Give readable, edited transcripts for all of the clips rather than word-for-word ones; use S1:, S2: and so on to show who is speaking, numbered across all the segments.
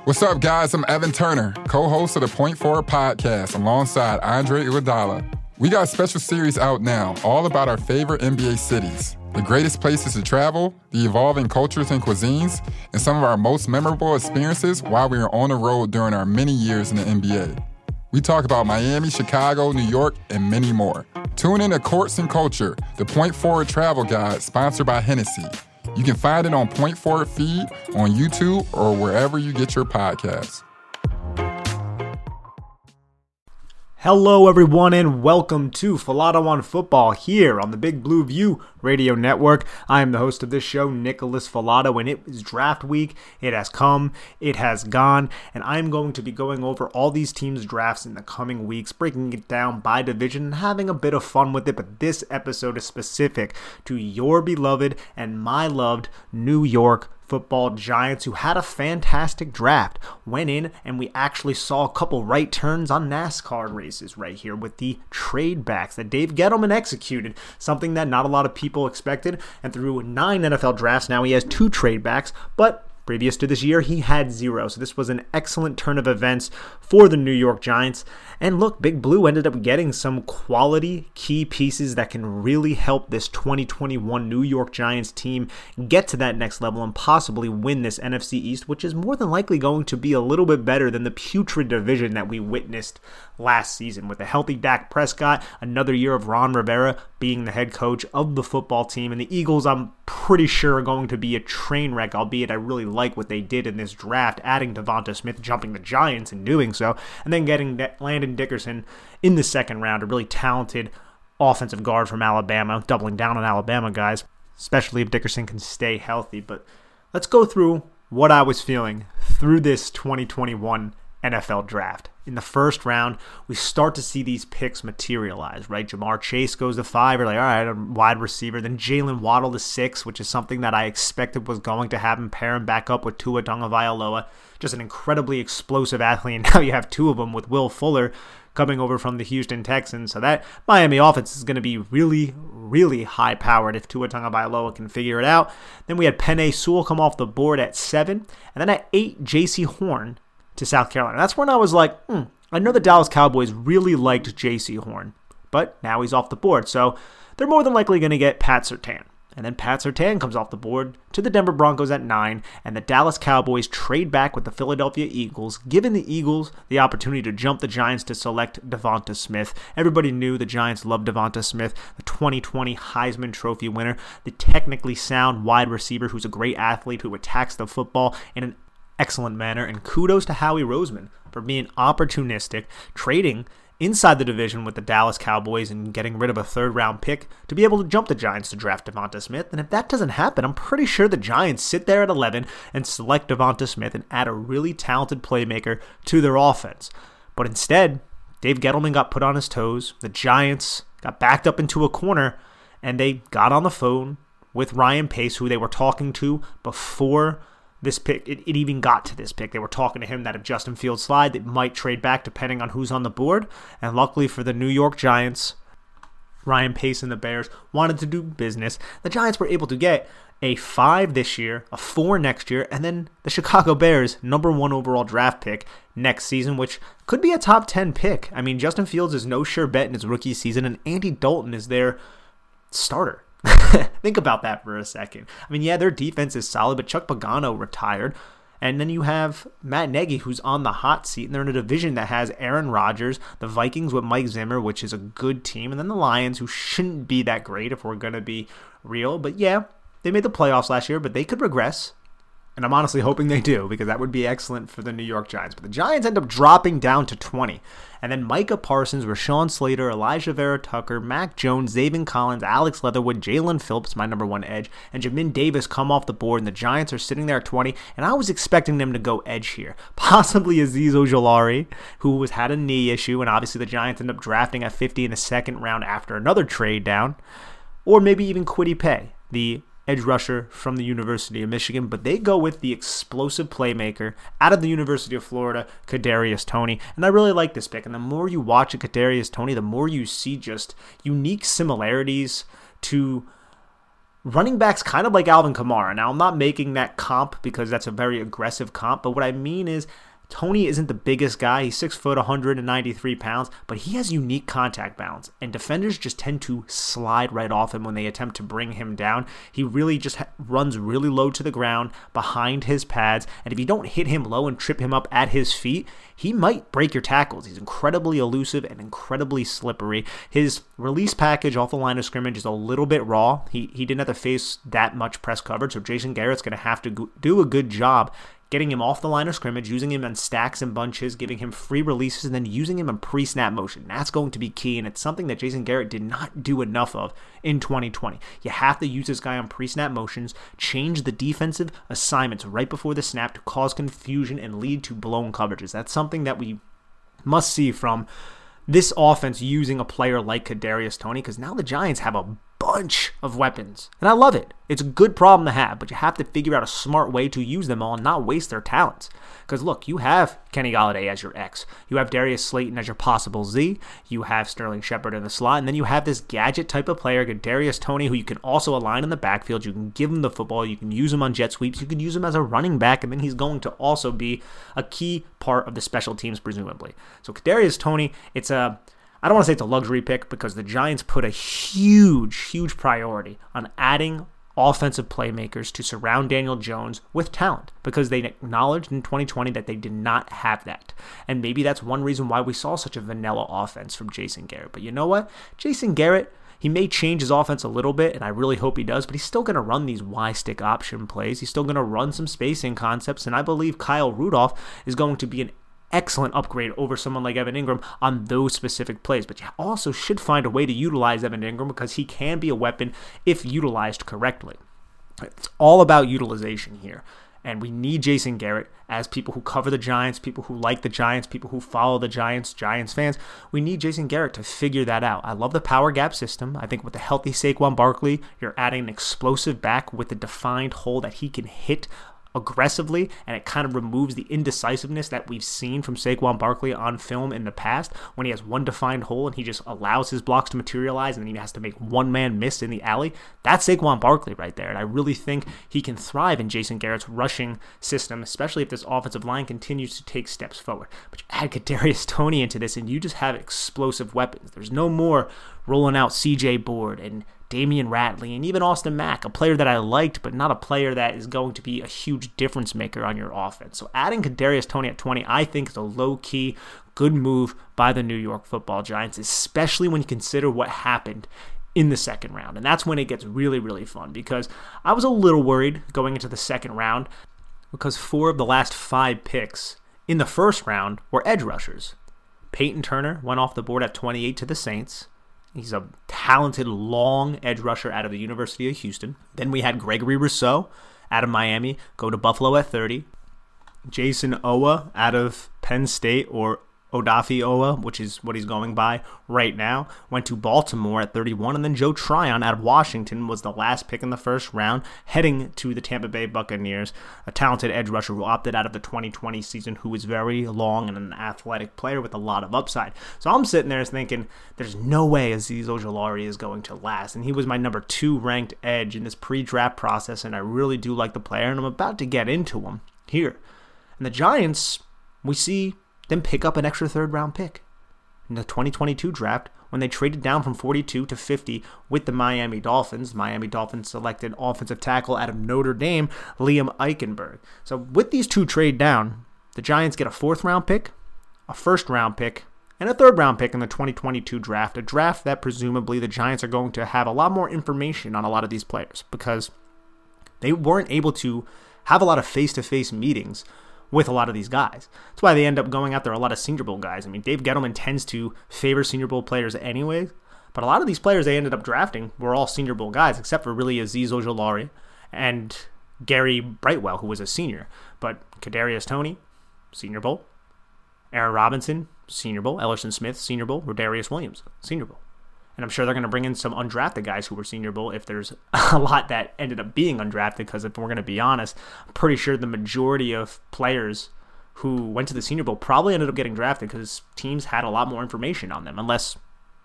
S1: What's up, guys? I'm Evan Turner, co-host of the Point Forward podcast alongside Andre Iguodala. We got a special series out now, all about our favorite NBA cities, the greatest places to travel, the evolving cultures and cuisines, and some of our most memorable experiences while we were on the road during our many years in the NBA. We talk about Miami, Chicago, New York, and many more. Tune in to Courts and Culture, the Point Forward travel guide sponsored by Hennessy. You can find it on Point Forward feed, on YouTube, or wherever you get your podcasts.
S2: Hello, everyone, and welcome to Falado on Football here on the Big Blue View Radio Network. I am the host of this show, Nicholas Falado, and it is draft week. It has come, it has gone, and I'm going to be going over all these teams' drafts in the coming weeks, breaking it down by division and having a bit of fun with it. But this episode is specific to your beloved and my loved New York Football Giants, who had a fantastic draft. Went in and we actually saw a couple right turns on NASCAR races right here with the trade backs that Dave Gettleman executed, something that not a lot of people expected. And through 9 NFL drafts now, he has 2 trade backs, but previous to this year, he had 0. So this was an excellent turn of events for the New York Giants. And look, Big Blue ended up getting some quality key pieces that can really help this 2021 New York Giants team get to that next level and possibly win this NFC East, which is more than likely going to be a little bit better than the putrid division that we witnessed last season. With a healthy Dak Prescott, another year of Ron Rivera being the head coach of the football team, and the Eagles, I'm pretty sure, are going to be a train wreck, albeit I really like what they did in this draft, adding Devonta Smith, jumping the Giants and doing so, and then getting Landon Dickerson in the second round, a really talented offensive guard from Alabama, doubling down on Alabama guys, especially if Dickerson can stay healthy. But let's go through what I was feeling through this 2021 NFL draft. In the first round, we start to see these picks materialize, right? Jamar Chase goes to 5. You're like, all right, a wide receiver. Then Jalen Waddle to 6, which is something that I expected was going to happen. Pair him back up with Tua Tagovailoa. Just an incredibly explosive athlete. And now you have 2 of them with Will Fuller coming over from the Houston Texans. So that Miami offense is going to be really, really high-powered if Tua Tagovailoa can figure it out. Then we had Penei Sewell come off the board at 7. And then at 8, J.C. Horn to South Carolina. That's when I was like, I know the Dallas Cowboys really liked J.C. Horn, but now he's off the board. So they're more than likely going to get Pat Surtain. And then Pat Surtain comes off the board to the Denver Broncos at 9, and the Dallas Cowboys trade back with the Philadelphia Eagles, giving the Eagles the opportunity to jump the Giants to select Devonta Smith. Everybody knew the Giants loved Devonta Smith, the 2020 Heisman Trophy winner, the technically sound wide receiver who's a great athlete who attacks the football in an excellent manner. And kudos to Howie Roseman for being opportunistic, trading inside the division with the Dallas Cowboys and getting rid of a 3rd-round pick to be able to jump the Giants to draft Devonta Smith. And if that doesn't happen, I'm pretty sure the Giants sit there at 11 and select Devonta Smith and add a really talented playmaker to their offense. But instead, Dave Gettleman got put on his toes. The Giants got backed up into a corner, and they got on the phone with Ryan Pace, who they were talking to before this pick, it even got to this pick. They were talking to him that if Justin Fields slide, they might trade back depending on who's on the board. And luckily for the New York Giants, Ryan Pace and the Bears wanted to do business. The Giants were able to get a 5 this year, a 4 next year, and then the Chicago Bears, number 1 overall draft pick next season, which could be a top 10 pick. I mean, Justin Fields is no sure bet in his rookie season, and Andy Dalton is their starter. Think about that for a second. I mean, yeah, their defense is solid, but Chuck Pagano retired. And then you have Matt Nagy, who's on the hot seat, and they're in a division that has Aaron Rodgers, the Vikings with Mike Zimmer, which is a good team, and then the Lions, who shouldn't be that great if we're going to be real. But yeah, they made the playoffs last year, but they could regress. And I'm honestly hoping they do, because that would be excellent for the New York Giants. But the Giants end up dropping down to 20. And then Micah Parsons, Rashawn Slater, Elijah Vera Tucker, Mac Jones, Zaven Collins, Alex Leatherwood, Jalen Phillips, my number 1 edge, and Jamin Davis come off the board. And the Giants are sitting there at 20. And I was expecting them to go edge here. Possibly Azeez Ojulari, who had a knee issue. And obviously the Giants end up drafting at 50 in the 2nd round after another trade down. Or maybe even Kwity Paye, the edge rusher from the University of Michigan, but they go with the explosive playmaker out of the University of Florida, Kadarius Toney. And I really like this pick. And the more you watch Kadarius Toney, the more you see just unique similarities to running backs kind of like Alvin Kamara. Now, I'm not making that comp because that's a very aggressive comp, but what I mean is Toney isn't the biggest guy. He's 6 foot, 193 pounds, but he has unique contact balance, and defenders just tend to slide right off him when they attempt to bring him down. He really just runs really low to the ground behind his pads, and if you don't hit him low and trip him up at his feet, he might break your tackles. He's incredibly elusive and incredibly slippery. His release package off the line of scrimmage is a little bit raw. He didn't have to face that much press coverage, so Jason Garrett's going to have to do a good job getting him off the line of scrimmage, using him in stacks and bunches, giving him free releases, and then using him in pre-snap motion. That's going to be key, and it's something that Jason Garrett did not do enough of in 2020. You have to use this guy on pre-snap motions, change the defensive assignments right before the snap to cause confusion and lead to blown coverages. That's something that we must see from this offense using a player like Kadarius Toney, because now the Giants have a bunch of weapons, and I love it. It's a good problem to have, but you have to figure out a smart way to use them all and not waste their talents. Because look, you have Kenny Golladay as your X, you have Darius Slayton as your possible Z, you have Sterling Shepard in the slot, and then you have this gadget type of player, Kadarius Toney, who you can also align in the backfield. You can give him the football, you can use him on jet sweeps, you can use him as a running back, and then he's going to also be a key part of the special teams, presumably. So Kadarius Toney, I don't want to say it's a luxury pick because the Giants put a huge priority on adding offensive playmakers to surround Daniel Jones with talent, because they acknowledged in 2020 that they did not have that. And maybe that's one reason why we saw such a vanilla offense from Jason Garrett. But you know what? Jason Garrett, he may change his offense a little bit, and I really hope he does, but he's still going to run these Y-stick option plays. He's still going to run some spacing concepts, and I believe Kyle Rudolph is going to be an excellent upgrade over someone like Evan Ingram on those specific plays. But you also should find a way to utilize Evan Ingram, because he can be a weapon if utilized correctly. It's all about utilization here. And we need Jason Garrett, as people who cover the Giants, people who like the Giants, people who follow the Giants, Giants fans. We need Jason Garrett to figure that out. I love the power gap system. I think with the healthy Saquon Barkley, you're adding an explosive back with a defined hole that he can hit aggressively, and it kind of removes the indecisiveness that we've seen from Saquon Barkley on film in the past, when he has one defined hole and he just allows his blocks to materialize and then he has to make one man miss in the alley. That's Saquon Barkley right there, and I really think he can thrive in Jason Garrett's rushing system, especially if this offensive line continues to take steps forward. But you add Kadarius Toney into this and you just have explosive weapons. There's no more rolling out CJ Board and Damian Ratley, and even Austin Mack, a player that I liked, but not a player that is going to be a huge difference maker on your offense. So adding Kadarius Toney at 20, I think, is a low-key good move by the New York Football Giants, especially when you consider what happened in the second round. And that's when it gets really, really fun, because I was a little worried going into the second round, because 4 of the last 5 picks in the first round were edge rushers. Peyton Turner went off the board at 28 to the Saints. He's a talented, long edge rusher out of the University of Houston. Then we had Gregory Rousseau out of Miami go to Buffalo at 30. Jason Owa out of Penn State, or Odafe Owa, which is what he's going by right now, went to Baltimore at 31, and then Joe Tryon out of Washington was the last pick in the first round, heading to the Tampa Bay Buccaneers, a talented edge rusher who opted out of the 2020 season, who is very long and an athletic player with a lot of upside. So I'm sitting there thinking, there's no way Azeez Ojulari is going to last, and he was my number 2 ranked edge in this pre-draft process, and I really do like the player, and I'm about to get into him here. And the Giants, we see them pick up an extra third-round pick in the 2022 draft when they traded down from 42 to 50 with the Miami Dolphins. Miami Dolphins selected offensive tackle out of Notre Dame, Liam Eichenberg. So with these 2 trade down, the Giants get a 4th-round pick, a 1st-round pick, and a 3rd-round pick in the 2022 draft, a draft that presumably the Giants are going to have a lot more information on a lot of these players, because they weren't able to have a lot of face-to-face meetings with a lot of these guys. That's why they end up going after a lot of Senior Bowl guys. I mean, Dave Gettleman tends to favor Senior Bowl players anyway, but a lot of these players they ended up drafting were all Senior Bowl guys, except for really Azeez Ojulari and Gary Brightwell, who was a senior. But Kadarius Toney, Senior Bowl. Aaron Robinson, Senior Bowl. Ellerson Smith, Senior Bowl. Rodarius Williams, Senior Bowl. And I'm sure they're going to bring in some undrafted guys who were Senior Bowl if there's a lot that ended up being undrafted, because if we're going to be honest, I'm pretty sure the majority of players who went to the Senior Bowl probably ended up getting drafted because teams had a lot more information on them, unless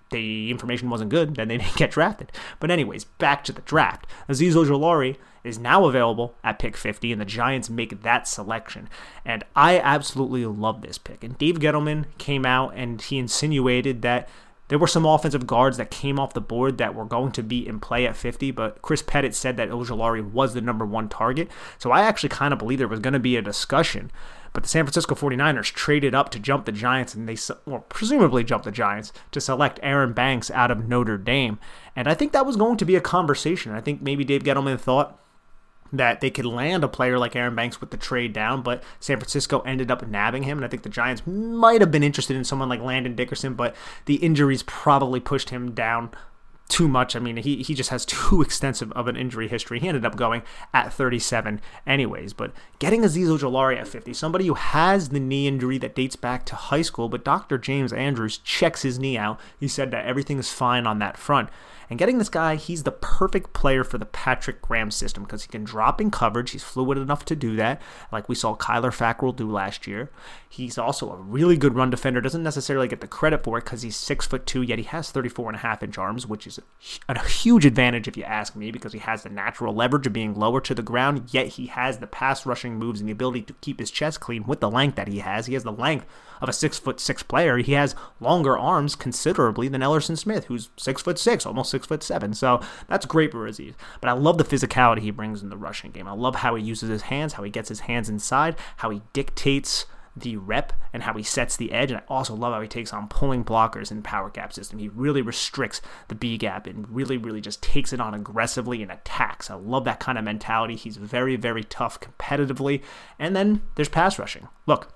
S2: the information wasn't good, then they didn't get drafted. But anyways, back to the draft. Azeez Ojulari is now available at pick 50, and the Giants make that selection. And I absolutely love this pick. And Dave Gettleman came out and he insinuated that there were some offensive guards that came off the board that were going to be in play at 50, but Chris Pettit said that Ojulari was the number one target. So I actually kind of believe there was going to be a discussion. But the San Francisco 49ers traded up to jump the Giants, and presumably jumped the Giants, to select Aaron Banks out of Notre Dame. And I think that was going to be a conversation. I think maybe Dave Gettleman thought that they could land a player like Aaron Banks with the trade down, but San Francisco ended up nabbing him, and I think the Giants might have been interested in someone like Landon Dickerson, but the injuries probably pushed him down too much. I mean, he just has too extensive of an injury history. He ended up going at 37 anyways, but getting Azeez Ojulari at 50, somebody who has the knee injury that dates back to high school, but Dr. James Andrews checks his knee out. He said that everything is fine on that front. And getting this guy, he's the perfect player for the Patrick Graham system because he can drop in coverage. He's fluid enough to do that, like we saw Kyler Fackrell do last year. He's also a really good run defender. Doesn't necessarily get the credit for it because he's 6'2", yet he has 34.5-inch arms, which is a huge advantage if you ask me, because he has the natural leverage of being lower to the ground, yet he has the pass rushing moves and the ability to keep his chest clean with the length that he has. He has the length of a 6'6" player. He has longer arms considerably than Ellerson Smith, who's 6'6", almost 6'7". So that's great for Azeez. But I love the physicality he brings in the rushing game. I love how he uses his hands, how he gets his hands inside, how he dictates the rep, and how he sets the edge. And I also love how he takes on pulling blockers in power gap system. He really restricts the B gap and really just takes it on aggressively and attacks. I love that kind of mentality. He's very, very tough competitively. And then there's pass rushing. Look,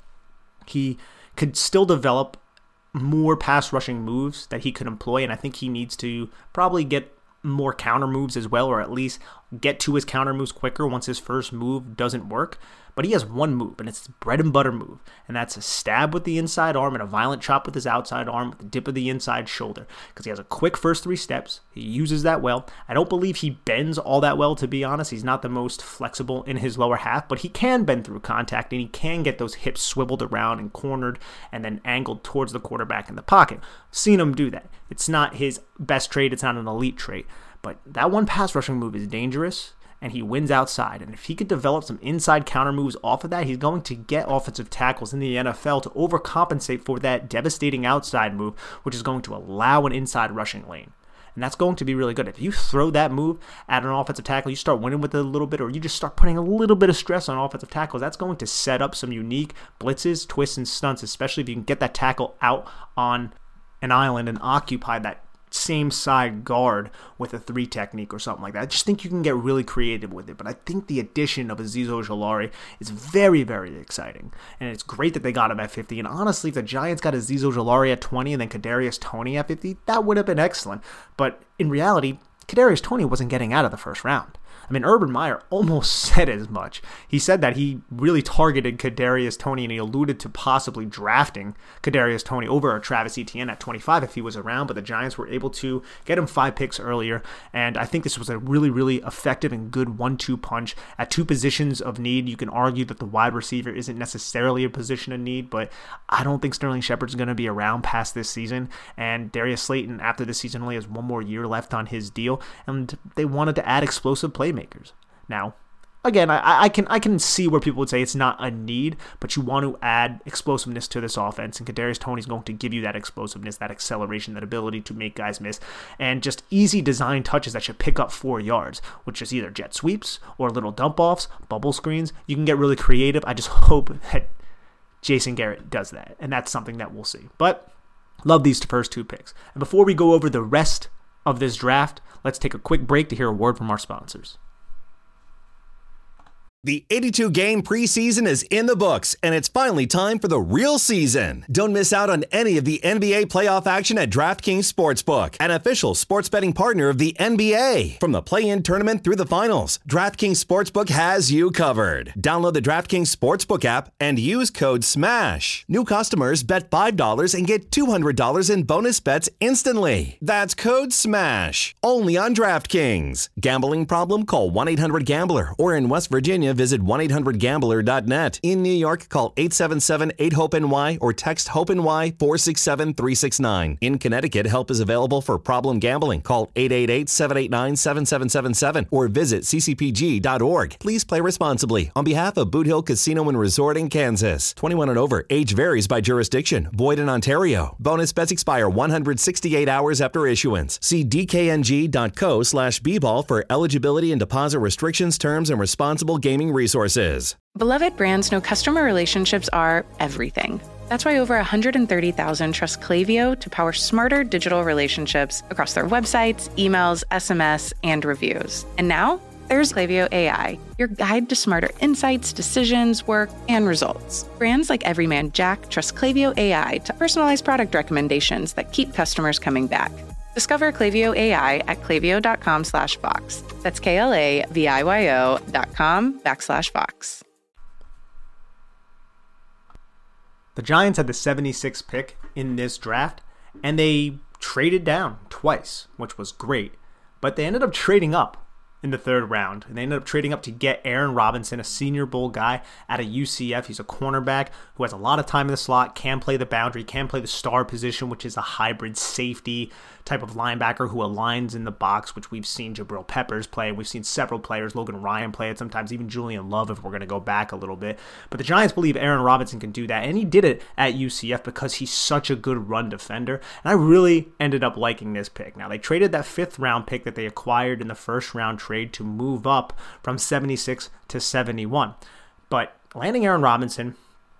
S2: he could still develop more pass rushing moves that he could employ, and I think he needs to probably get more counter moves as well, or at least get to his counter moves quicker once his first move doesn't work. But he has one move, and it's the bread and butter move, and that's a stab with the inside arm and a violent chop with his outside arm with the dip of the inside shoulder, because he has a quick first 3 steps. He uses that well. I don't believe he bends all that well, to be honest. He's not the most flexible in his lower half, but he can bend through contact, and he can get those hips swiveled around and cornered and then angled towards the quarterback in the pocket. Seen him do that. It's not his best trait. It's not an elite trait, but that one pass rushing move is dangerous, and he wins outside. And if he could develop some inside counter moves off of that, he's going to get offensive tackles in the NFL to overcompensate for that devastating outside move, which is going to allow an inside rushing lane. And that's going to be really good. If you throw that move at an offensive tackle, you start winning with it a little bit, or you just start putting a little bit of stress on offensive tackles, that's going to set up some unique blitzes, twists, and stunts, especially if you can get that tackle out on an island and occupy that same side guard with a 3 technique or something like that. I just think you can get really creative with it, but I think the addition of Azeez Ojulari is very, very exciting, and it's great that they got him at 50, and honestly, if the Giants got Azeez Ojulari at 20 and then Kadarius Toney at 50, that would have been excellent, but in reality, Kadarius Toney wasn't getting out of the first round. I mean, Urban Meyer almost said as much. He said that he really targeted Kadarius Toney, and he alluded to possibly drafting Kadarius Toney over Travis Etienne at 25 if he was around, but the Giants were able to get him 5 picks earlier, and I think this was a really, really effective and good 1-2 punch at 2 positions of need. You can argue that the wide receiver isn't necessarily a position of need, but I don't think Sterling Shepard's going to be around past this season, and Darius Slayton after this season only has 1 more year left on his deal, and they wanted to add explosive playmakers. Now, again, I can see where people would say it's not a need, but you want to add explosiveness to this offense, and Kadarius Toney's going to give you that explosiveness, that acceleration, that ability to make guys miss, and just easy design touches that should pick up 4 yards, which is either jet sweeps or little dump-offs, bubble screens. You can get really creative. I just hope that Jason Garrett does that, and that's something that we'll see. But love these first 2 picks. And before we go over the rest of this draft, let's take a quick break to hear a word from our sponsors.
S3: The 82-game preseason is in the books, and it's finally time for the real season. Don't miss out on any of the NBA playoff action at DraftKings Sportsbook, an official sports betting partner of the NBA. From the play-in tournament through the finals, DraftKings Sportsbook has you covered. Download the DraftKings Sportsbook app and use code SMASH. New customers bet $5 and get $200 in bonus bets instantly. That's code SMASH. Only on DraftKings. Gambling problem? Call 1-800-GAMBLER, or in West Virginia, Pennsylvania, visit 1-800-GAMBLER.net. In New York, call 877-8-HOPE-NY or text HOPE-NY 467-369. In Connecticut, help is available for problem gambling. Call 888-789-7777 or visit ccpg.org. Please play responsibly. On behalf of Boot Hill Casino and Resort in Kansas. 21 and over. Age varies by jurisdiction. Void in Ontario. Bonus bets expire 168 hours after issuance. See dkng.co/bball for eligibility and deposit restrictions, terms, and responsible gaming resources.
S4: Beloved brands know customer relationships are everything. That's why over 130,000 trust Klaviyo to power smarter digital relationships across their websites, emails, SMS, and reviews. And now, there's Klaviyo AI, your guide to smarter insights, decisions, work, and results. Brands like Everyman Jack trust Klaviyo AI to personalize product recommendations that keep customers coming back. Discover Klaviyo AI at klaviyo.com/Vox. That's KLAVIYO.com/Vox.
S2: The Giants had the 76th pick in this draft, and they traded down twice, which was great. But they ended up trading up in the third round, and they ended up trading up to get Aaron Robinson, a Senior Bowl guy out of UCF. He's a cornerback who has a lot of time in the slot, can play the boundary, can play the star position, which is a hybrid safety type of linebacker who aligns in the box, which we've seen Jabril Peppers play. We've seen several players, Logan Ryan play it, sometimes even Julian Love if we're going to go back a little bit. But the Giants believe Aaron Robinson can do that, and he did it at UCF because he's such a good run defender. And I really ended up liking this pick. Now, they traded that 5th round pick that they acquired in the first round trade to move up from 76 to 71. But landing Aaron Robinson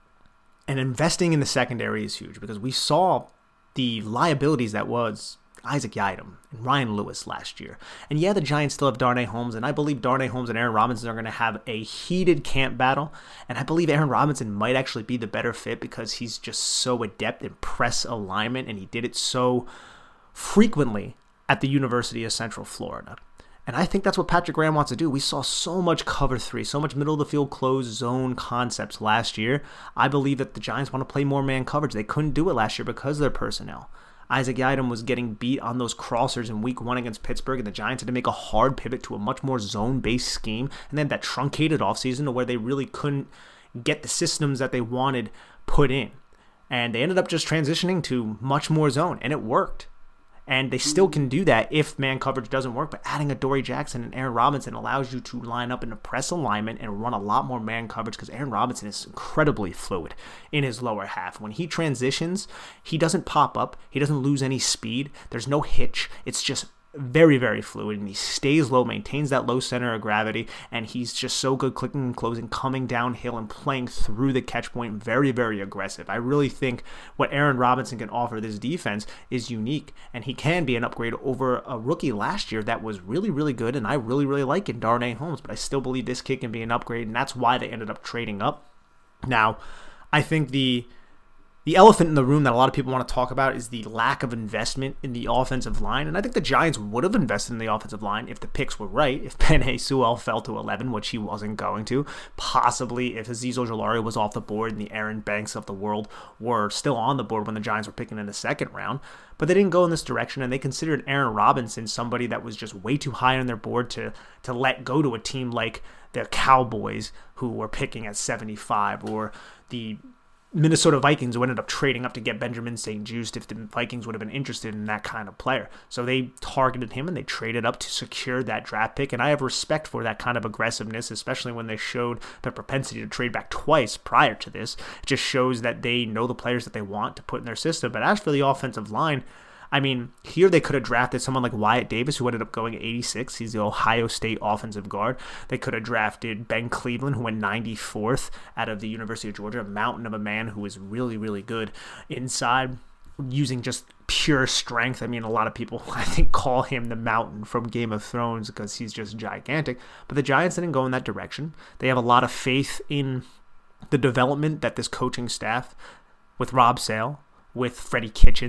S2: and investing in the secondary is huge because we saw the liabilities that was Isaac Yiadom and Ryan Lewis last year. And yeah, the Giants still have Darnay Holmes, and I believe Darnay Holmes and Aaron Robinson are going to have a heated camp battle, and I believe Aaron Robinson might actually be the better fit because he's just so adept in press alignment, and he did it so frequently at the University of Central Florida. And I think that's what Patrick Graham wants to do. We saw so much cover 3, so much middle of the field closed zone concepts last year. I believe that the Giants want to play more man coverage. They couldn't do it last year because of their personnel. Isaac Yiadom was getting beat on those crossers in week 1 against Pittsburgh, and the Giants had to make a hard pivot to a much more zone-based scheme, and then that truncated offseason to where they really couldn't get the systems that they wanted put in. And they ended up just transitioning to much more zone, and it worked. And they still can do that if man coverage doesn't work, but adding a Dory Jackson and Aaron Robinson allows you to line up in a press alignment and run a lot more man coverage because Aaron Robinson is incredibly fluid in his lower half. When he transitions, he doesn't pop up. He doesn't lose any speed. There's no hitch. It's just very, very fluid, and he stays low, maintains that low center of gravity, and he's just so good clicking and closing, coming downhill and playing through the catch point. Very, very aggressive. I really think what Aaron Robinson can offer this defense is unique, and he can be an upgrade over a rookie last year that was really, really good, and I really, really like it, Darnay Holmes, but I still believe this kid can be an upgrade, and that's why they ended up trading up. Now, I think the elephant in the room that a lot of people want to talk about is the lack of investment in the offensive line. And I think the Giants would have invested in the offensive line if the picks were right. If Penei Sewell fell to 11, which he wasn't going to. Possibly if Azeez Ojulari was off the board and the Aaron Banks of the world were still on the board when the Giants were picking in the 2nd round. But they didn't go in this direction, and they considered Aaron Robinson somebody that was just way too high on their board to let go to a team like the Cowboys, who were picking at 75, or the Minnesota Vikings, who ended up trading up to get Benjamin St-Juste if the Vikings would have been interested in that kind of player. So they targeted him and they traded up to secure that draft pick. And I have respect for that kind of aggressiveness, especially when they showed the propensity to trade back twice prior to this. It just shows that they know the players that they want to put in their system. But as for the offensive line, I mean, here they could have drafted someone like Wyatt Davis, who ended up going at 86. He's the Ohio State offensive guard. They could have drafted Ben Cleveland, who went 94th out of the University of Georgia, a mountain of a man who is really, really good inside, using just pure strength. I mean, a lot of people, I think, call him the Mountain from Game of Thrones because he's just gigantic. But the Giants didn't go in that direction. They have a lot of faith in the development that this coaching staff, with Rob Sale, with Freddie Kitchens,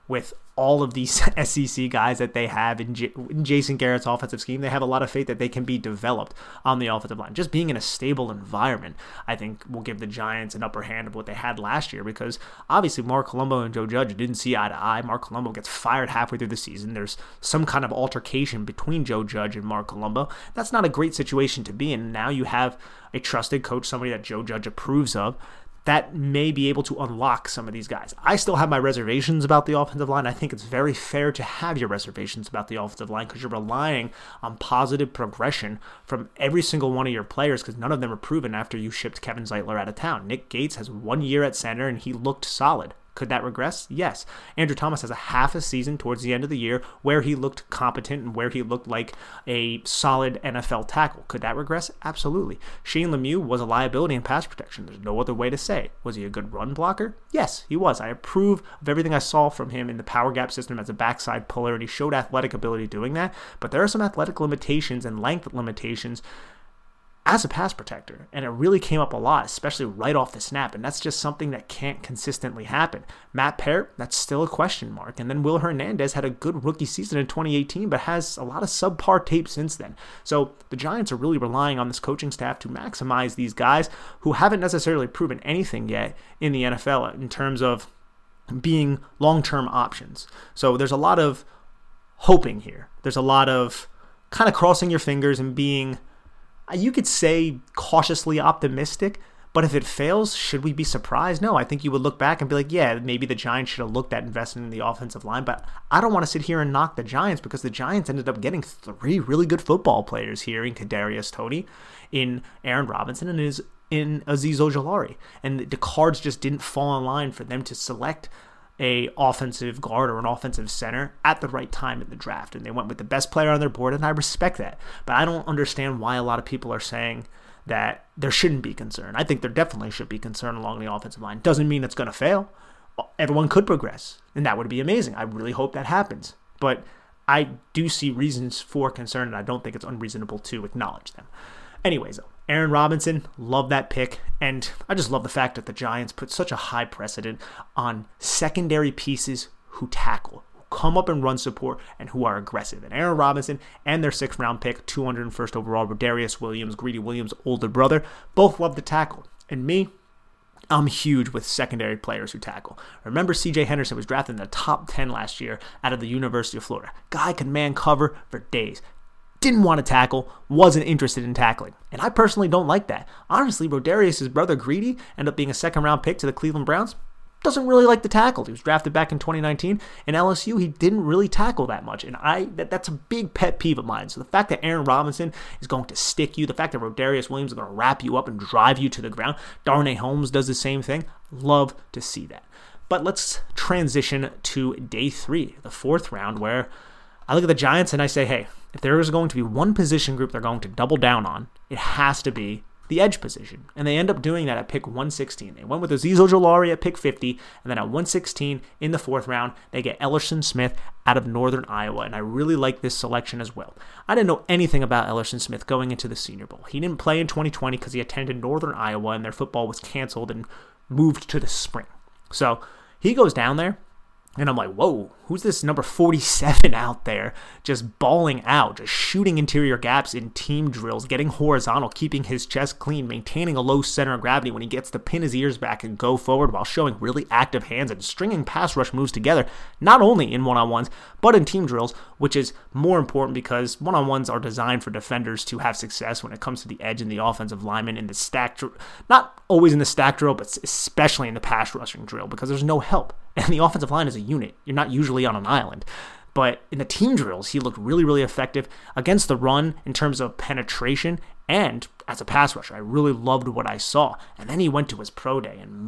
S2: with all of these SEC guys that they have in Jason Garrett's offensive scheme. They have a lot of faith that they can be developed on the offensive line. Just being in a stable environment, I think, will give the Giants an upper hand of what they had last year, because obviously Mark Colombo and Joe Judge didn't see eye to eye. Mark Colombo gets fired halfway through the season. There's some kind of altercation between Joe Judge and Mark Colombo. That's not a great situation to be in. Now you have a trusted coach, somebody that Joe Judge approves of, that may be able to unlock some of these guys. I still have my reservations about the offensive line. I think it's very fair to have your reservations about the offensive line, because you're relying on positive progression from every single one of your players, because none of them are proven after you shipped Kevin Zeitler out of town. Nick Gates has 1 year at center, and he looked solid. Could that regress? Yes. Andrew Thomas has a half a season towards the end of the year where he looked competent and where he looked like a solid NFL tackle. Could that regress? Absolutely. Shane Lemieux was a liability in pass protection. There's no other way to say. Was he a good run blocker? Yes, he was. I approve of everything I saw from him in the power gap system as a backside puller, and he showed athletic ability doing that. But there are some athletic limitations and length limitations as a pass protector, and it really came up a lot, especially right off the snap, and that's just something that can't consistently happen. Matt Peart, that's still a question mark, and then Will Hernandez had a good rookie season in 2018, but has a lot of subpar tape since then. So the Giants are really relying on this coaching staff to maximize these guys who haven't necessarily proven anything yet in the NFL in terms of being long-term options. So there's a lot of hoping here. There's a lot of kind of crossing your fingers and being, you could say, cautiously optimistic, but if it fails, should we be surprised? No, I think you would look back and be like, yeah, maybe the Giants should have looked at investing in the offensive line, but I don't want to sit here and knock the Giants, because the Giants ended up getting 3 really good football players here in Kadarius Toney, in Aaron Robinson, and in Azeez Ojulari, and the cards just didn't fall in line for them to select a offensive guard or an offensive center at the right time in the draft, and they went with the best player on their board, and I respect that. But I don't understand why a lot of people are saying that there shouldn't be concern. I think there definitely should be concern along the offensive line. Doesn't mean it's going to fail. Everyone could progress, and that would be amazing. I really hope that happens. But I do see reasons for concern, and I don't think it's unreasonable to acknowledge them. Anyways, Aaron Robinson, love that pick, and I just love the fact that the Giants put such a high precedent on secondary pieces who tackle, who come up and run support, and who are aggressive. And Aaron Robinson and their 6th round pick, 201st overall, Rodarius Williams, Greedy Williams' older brother, both love to tackle. And me, I'm huge with secondary players who tackle. Remember, C.J. Henderson was drafted in the top 10 last year out of the University of Florida. Guy could man cover for days. Didn't want to tackle, wasn't interested in tackling. And I personally don't like that. Honestly, Rodarius' brother Greedy ended up being a 2nd-round pick to the Cleveland Browns. Doesn't really like to tackle. He was drafted back in 2019. In LSU, he didn't really tackle that much. And that's a big pet peeve of mine. So the fact that Aaron Robinson is going to stick you, the fact that Rodarius Williams is going to wrap you up and drive you to the ground, Darnay Holmes does the same thing. Love to see that. But let's transition to day 3, the 4th round, where I look at the Giants and I say, hey, if there is going to be one position group they're going to double down on, it has to be the edge position. And they end up doing that at pick 116. They went with Azeez Ojulari at pick 50, and then at 116 in the 4th round, they get Ellerson Smith out of Northern Iowa, and I really like this selection as well. I didn't know anything about Ellerson Smith going into the Senior Bowl. He didn't play in 2020 because he attended Northern Iowa, and their football was canceled and moved to the spring. So he goes down there, and I'm like, whoa, who's this number 47 out there just balling out, just shooting interior gaps in team drills, getting horizontal, keeping his chest clean, maintaining a low center of gravity when he gets to pin his ears back and go forward while showing really active hands and stringing pass rush moves together, not only in one-on-ones, but in team drills, which is more important because one-on-ones are designed for defenders to have success when it comes to the edge and the offensive lineman in the stack drill, not always in the stack drill, but especially in the pass rushing drill because there's no help. And the offensive line is a unit. You're not usually on an island. But in the team drills, he looked really, really effective against the run in terms of penetration and as a pass rusher. I really loved what I saw. And then he went to his pro day, and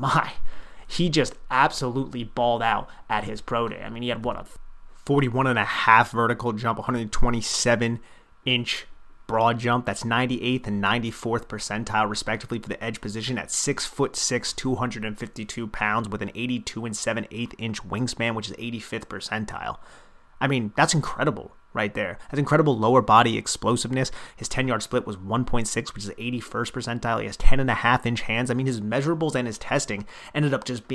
S2: he just absolutely balled out at his pro day. I mean, he had, a 41.5 vertical jump, 127-inch broad jump. That's 98th and 94th percentile, respectively, for the edge position at 6'6", 252 pounds with an 82 7/8 inch wingspan, which is 85th percentile. I mean, that's incredible right there. That's incredible lower body explosiveness. His 10-yard split was 1.6, which is 81st percentile. He has 10.5-inch hands. I mean, his measurables and his testing ended up just being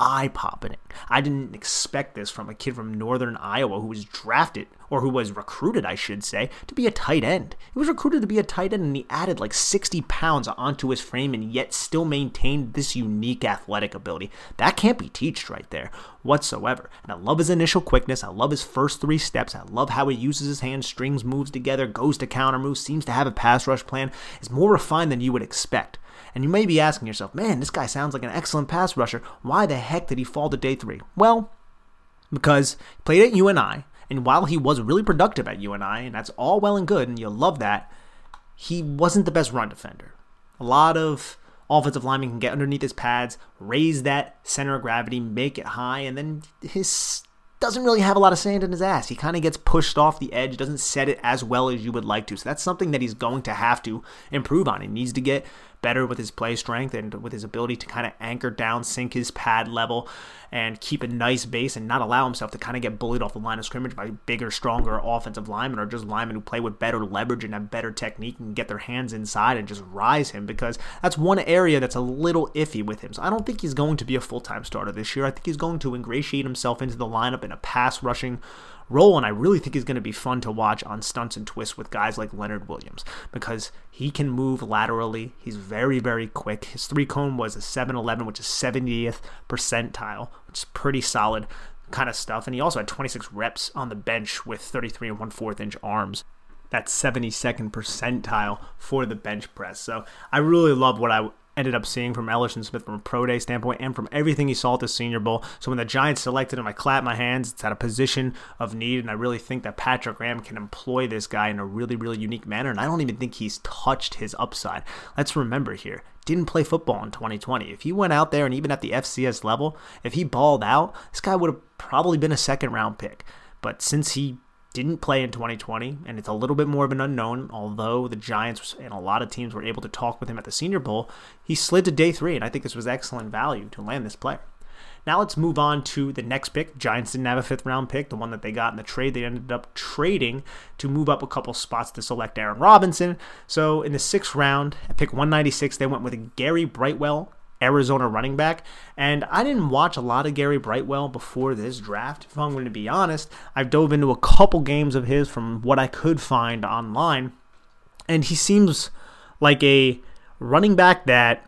S2: eye-popping. I didn't expect this from a kid from northern Iowa who was drafted, or who was recruited, I should say, to be a tight end. He was recruited to be a tight end, and he added like 60 pounds onto his frame and yet still maintained this unique athletic ability. That can't be taught right there whatsoever. And I love his initial quickness. I love his first 3 steps. I love how he uses his hands, strings moves together, goes to counter moves, seems to have a pass rush plan. It's more refined than you would expect. And you may be asking yourself, man, this guy sounds like an excellent pass rusher. Why the heck did he fall to day 3? Well, because he played at UNI, and while he was really productive at UNI, and that's all well and good, and you'll love that, he wasn't the best run defender. A lot of offensive linemen can get underneath his pads, raise that center of gravity, make it high, and then his doesn't really have a lot of sand in his ass. He kind of gets pushed off the edge, doesn't set it as well as you would like to. So that's something that he's going to have to improve on. He needs to get better with his play strength and with his ability to kind of anchor down, sink his pad level, and keep a nice base and not allow himself to kind of get bullied off the line of scrimmage by bigger, stronger offensive linemen, or just linemen who play with better leverage and have better technique and get their hands inside and just rise him, because that's one area that's a little iffy with him. So I don't think he's going to be a full-time starter this year. I think he's going to ingratiate himself into the lineup in a pass rushing role, and I really think he's going to be fun to watch on stunts and twists with guys like Leonard Williams, because he can move laterally. He's very, very quick. His 3-cone was a 7.11, which is 70th percentile, which is pretty solid kind of stuff. And he also had 26 reps on the bench with 33 1/4 inch arms. That's 72nd percentile for the bench press. So I really love what I ended up seeing from Elerson Smith from a pro day standpoint and from everything he saw at the Senior Bowl. So when the Giants selected him, I clapped my hands. It's at a position of need, and I really think that Patrick Graham can employ this guy in a really, really unique manner, and I don't even think he's touched his upside. Let's remember here, didn't play football in 2020. If he went out there and even at the FCS level, if he balled out, this guy would have probably been a second-round pick. But since he didn't play in 2020, and it's a little bit more of an unknown, although the Giants and a lot of teams were able to talk with him at the Senior Bowl, he slid to day 3, and I think this was excellent value to land this player. Now let's move on to the next pick. Giants didn't have a 5th-round pick, the one that they got in the trade. They ended up trading to move up a couple spots to select Aaron Robinson. So in the 6th round, at pick 196, they went with Gary Brightwell, Arizona running back. And I didn't watch a lot of Gary Brightwell before this draft, if I'm going to be honest. I've dove into a couple games of his from what I could find online, and he seems like a running back that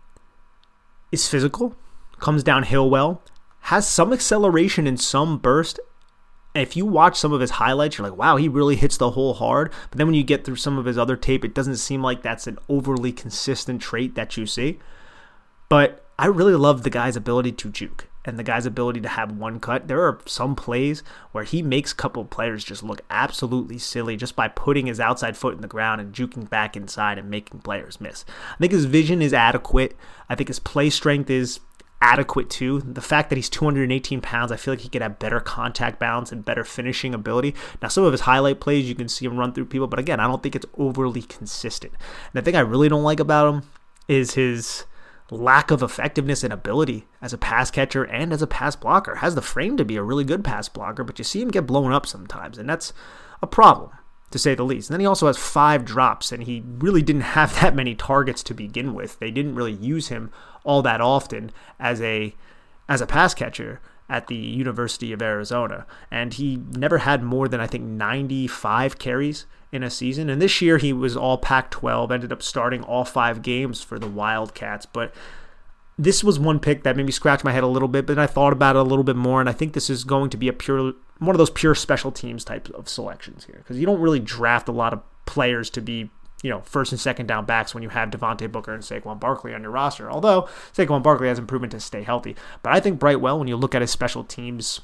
S2: is physical, comes downhill well, has some acceleration and some burst. And if you watch some of his highlights, you're like, wow, he really hits the hole hard. But then when you get through some of his other tape, it doesn't seem like that's an overly consistent trait that you see. But I really love the guy's ability to juke and the guy's ability to have one cut. There are some plays where he makes a couple of players just look absolutely silly just by putting his outside foot in the ground and juking back inside and making players miss. I think his vision is adequate. I think his play strength is adequate too. The fact that he's 218 pounds, I feel like he could have better contact balance and better finishing ability. Now, some of his highlight plays, you can see him run through people, but again, I don't think it's overly consistent. And the thing I really don't like about him is his lack of effectiveness and ability as a pass catcher and as a pass blocker. Has the frame to be a really good pass blocker, but you see him get blown up sometimes, and that's a problem, to say the least. And then he also has 5 drops, and he really didn't have that many targets to begin with. They didn't really use him all that often as a pass catcher at the University of Arizona, and he never had more than, I think, 95 carries in a season. And this year he was all Pac-12, ended up starting all 5 games for the Wildcats. But this was one pick that made me scratch my head a little bit, but I thought about it a little bit more, and I think this is going to be one of those pure special teams types of selections here, because you don't really draft a lot of players to be, first and second down backs when you have Devontae Booker and Saquon Barkley on your roster, although Saquon Barkley hasn't proven to stay healthy. But I think Brightwell, when you look at his special teams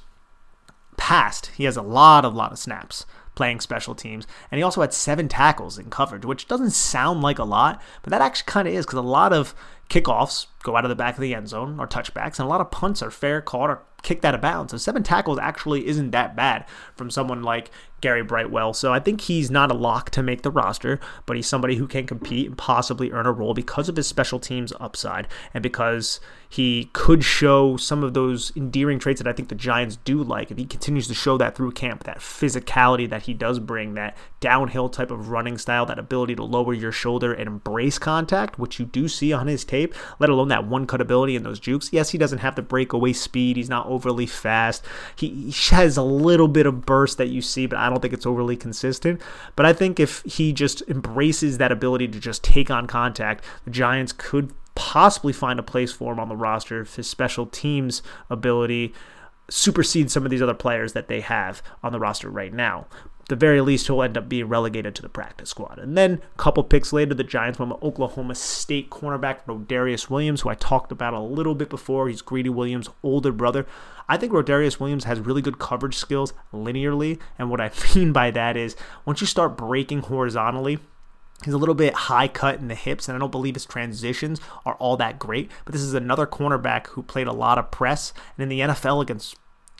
S2: past, he has a lot of snaps playing special teams, and he also had 7 tackles in coverage, which doesn't sound like a lot, but that actually kind of is, because a lot of kickoffs go out of the back of the end zone or touchbacks, and a lot of punts are fair caught or kicked out of bounds. So 7 tackles actually isn't that bad from someone like Gary Brightwell. So I think he's not a lock to make the roster, but he's somebody who can compete and possibly earn a role because of his special teams upside and because he could show some of those endearing traits that I think the Giants do like. If he continues to show that through camp, that physicality that he does bring, that downhill type of running style, that ability to lower your shoulder and embrace contact, which you do see on his tape, let alone that one-cut ability and those jukes. Yes, he doesn't have the breakaway speed. He's not overly fast. He has a little bit of burst that you see, but I don't think it's overly consistent. But I think if he just embraces that ability to just take on contact, the Giants could possibly find a place for him on the roster if his special teams ability supersedes some of these other players that they have on the roster right now. At the very least, he'll end up being relegated to the practice squad. And then a couple picks later, the Giants went with Oklahoma State cornerback Rodarius Williams, who I talked about a little bit before. He's Greedy Williams' older brother. I think Rodarius Williams has really good coverage skills linearly, and what I mean by that is once you start breaking horizontally, he's a little bit high cut in the hips, and I don't believe his transitions are all that great. But this is another cornerback who played a lot of press, and in the NFL against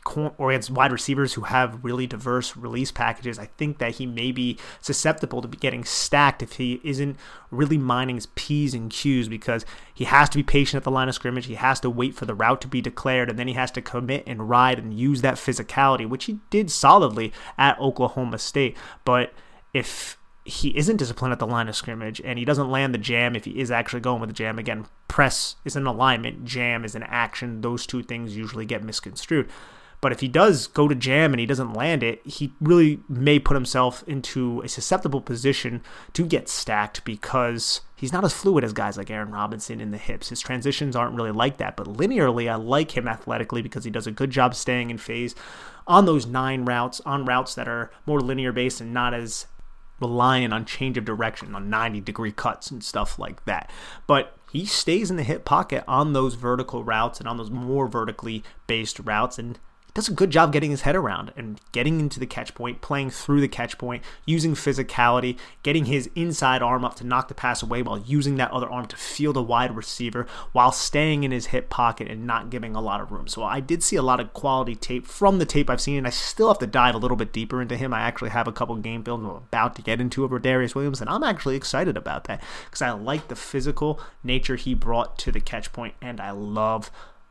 S2: wide receivers who have really diverse release packages, I think that he may be susceptible to be getting stacked if he isn't really minding his P's and Q's, because he has to be patient at the line of scrimmage. He has to wait for the route to be declared, and then he has to commit and ride and use that physicality, which he did solidly at Oklahoma State. But if he isn't disciplined at the line of scrimmage and he doesn't land the jam, if he is actually going with the jam, again, press is an alignment, jam is an action. Those two things usually get misconstrued. But if he does go to jam and he doesn't land it, he really may put himself into a susceptible position to get stacked because he's not as fluid as guys like Aaron Robinson in the hips. His transitions aren't really like that. But linearly, I like him athletically because he does a good job staying in phase on those 9 routes, on routes that are more linear based and not as reliant on change of direction, on 90-degree cuts and stuff like that. But he stays in the hip pocket on those vertical routes and on those more vertically based routes, and does a good job getting his head around and getting into the catch point, playing through the catch point, using physicality, getting his inside arm up to knock the pass away while using that other arm to field a wide receiver while staying in his hip pocket and not giving a lot of room. So I did see a lot of quality tape from the tape I've seen, and I still have to dive a little bit deeper into him. I actually have a couple game films I'm about to get into of Rodarius Williams, and I'm actually excited about that because I like the physical nature he brought to the catch point, and I love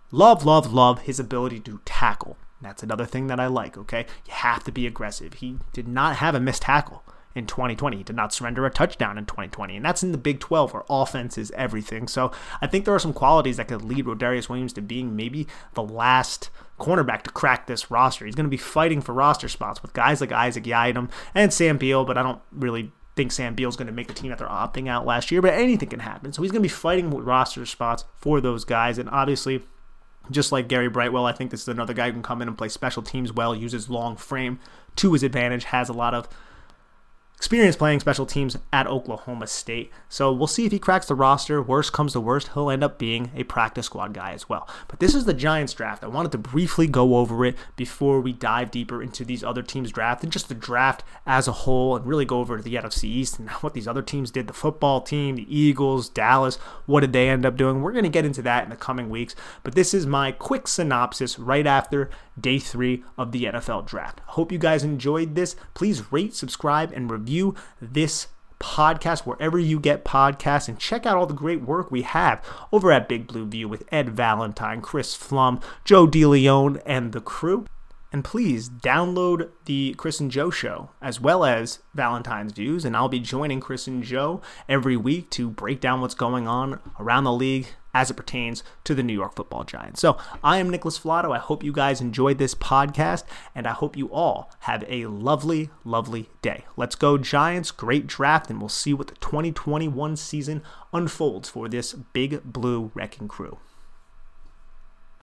S2: his ability to tackle. That's another thing that I like, okay? You have to be aggressive. He did not have a missed tackle in 2020. He did not surrender a touchdown in 2020, and that's in the Big 12 where offense is everything. So I think there are some qualities that could lead Rodarius Williams to being maybe the last cornerback to crack this roster. He's going to be fighting for roster spots with guys like Isaac Yiadom and Sam Beal, but I don't really think Sam Beal's going to make the team after opting out last year, but anything can happen. So he's going to be fighting with roster spots for those guys, and obviously, just like Gary Brightwell, I think this is another guy who can come in and play special teams well, use his long frame to his advantage, has a lot of experience playing special teams at Oklahoma State. So we'll see if he cracks the roster. Worst comes to worst, he'll end up being a practice squad guy as well. But this is the Giants draft. I wanted to briefly go over it before we dive deeper into these other teams' draft and just the draft as a whole, and really go over to the NFC East and what these other teams did. The football team, the Eagles, Dallas, what did they end up doing? We're going to get into that in the coming weeks. But this is my quick synopsis right after day 3 of the NFL draft. I hope you guys enjoyed this. Please rate, subscribe, and review this podcast wherever you get podcasts, and check out all the great work we have over at Big Blue View with Ed Valentine, Chris Flum, Joe DeLeon, and the crew. And please download the Chris and Joe show as well as Valentine's Views, and I'll be joining Chris and Joe every week to break down what's going on around the league as it pertains to the New York Football Giants. So I am Nicholas Filato. I hope you guys enjoyed this podcast, and I hope you all have a lovely, lovely day. Let's go Giants. Great draft, and we'll see what the 2021 season unfolds for this Big Blue Wrecking Crew.